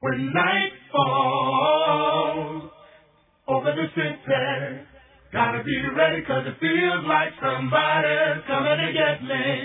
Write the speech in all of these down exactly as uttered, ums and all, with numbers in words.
When night falls over the city, gotta be ready 'cause it feels like somebody's coming to get me.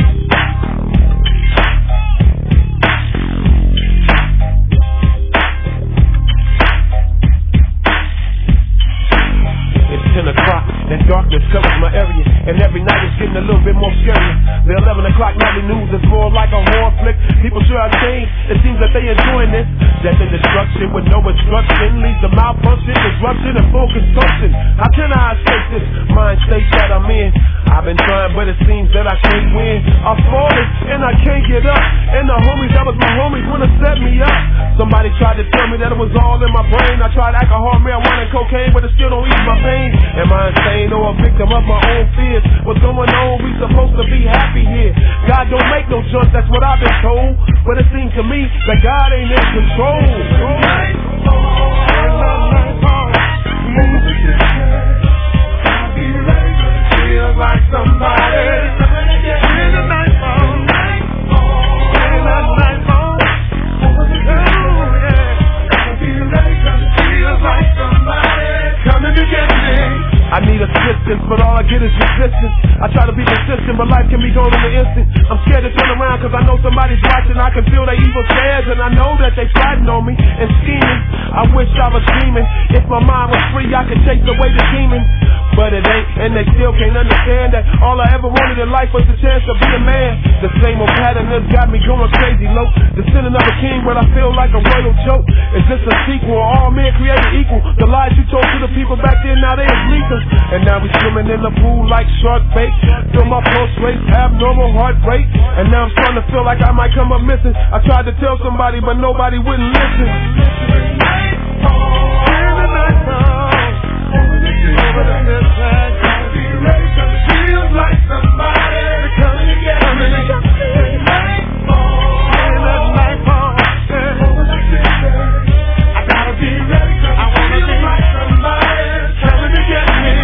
ten o'clock, and darkness covers my area, and every night it's getting a little bit more scary. The eleven o'clock nightly news is more like a horror flick. People sure have changed, it seems that they enjoying this. Death and destruction with no instruction leads to malfunction, disruption, and full consumption. How can I escape this mind state that I'm in? I've been trying, but it seems that I can't win. I've fallen, and I can't get up, and the homies that was my homies wanna set me up. Somebody tried to tell me that it was all in my brain. I tried alcohol, marijuana, and cocaine, but it still don't ease my pain. Am I insane or a victim of my own fears? What's going on? We supposed to be happy here. God don't make no junk, that's what I've been told. But it seems to me that God ain't in control. Night falls, night falls, move the I'll be ready 'cause it feels like somebody's coming to get me. The night falls, night falls, night falls, over the oh yeah. I'll be ready 'cause it feels like somebody's coming to get me. I need assistance, but all I get is resistance. I try to be consistent, but life can be gone in an instant. I'm scared to turn around 'cause I know somebody's watching. I can feel their evil stares, and I know that they plotting on me and scheming. I wish I was dreaming. If my mind was free, I could chase away the demons. But it ain't, and they still can't understand that all I ever wanted in life was the chance to be a man. The same old pattern has got me going crazy low. Descending of a king, but I feel like a royal joke. Is this a sequel? All men created equal. The lies you told to the people back then, now they is lethal. And now we swimming in the pool like shark bait. Feel my pulse rate, abnormal heart rate. And now I'm starting to feel like I might come up missing. I tried to tell somebody, but nobody wouldn't listen. When night falls, when the night falls, over the hillside, gotta be ready 'cause it feels like somebody's coming to get me. When night falls, when the night falls, over the hillside, I gotta be ready 'cause it feels like somebody's coming to get me.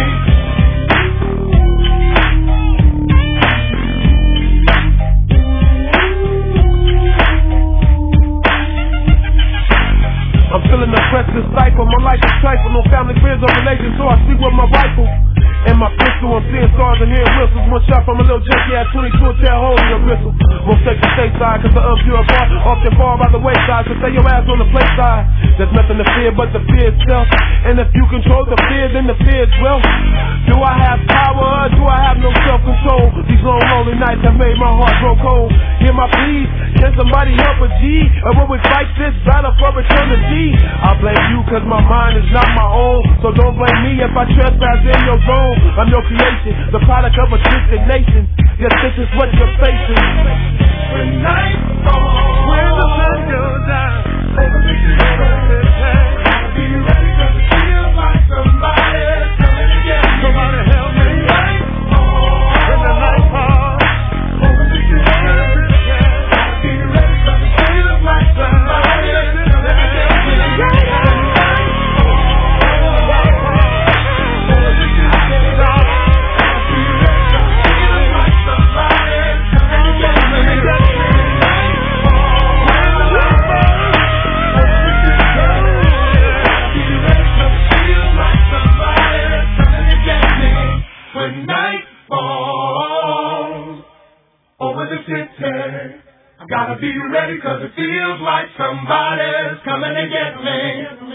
I'm feeling oppressed and stifled. My life is trifle. No family, friends, or relations, so I speak with my rifle and my pistol. I'm seeing stars and hearing whistles. One shot from a little junkie at twenty-two, a tear hole in your bristle. Won't take the safe side 'cause the unpure part often fall by the wayside. So stay your ass on the play side. There's nothing to fear but the fear itself. And if you control the fear, then the fear is wealth. Do I have power or do I have no self-control? These long, lonely nights have made my heart grow cold. Hear my pleas, can somebody help a G? Or will we fight this battle for eternity? I blame you 'cause my mind is not my own. So don't blame me if I trespass in your zone. I'm your creation, the product of a twisted nation. Yes, this is what you're facing. When night falls, when the sun goes down, over the hillside, I'll be ready 'cause it feels like somebody's coming to get me. Somebody help me. When night falls, when the night falls, over the hillside, I'll be ready 'cause it feels like somebody's coming to get me. When night falls over the city, I gotta be ready 'cause it feels like somebody's coming to get me.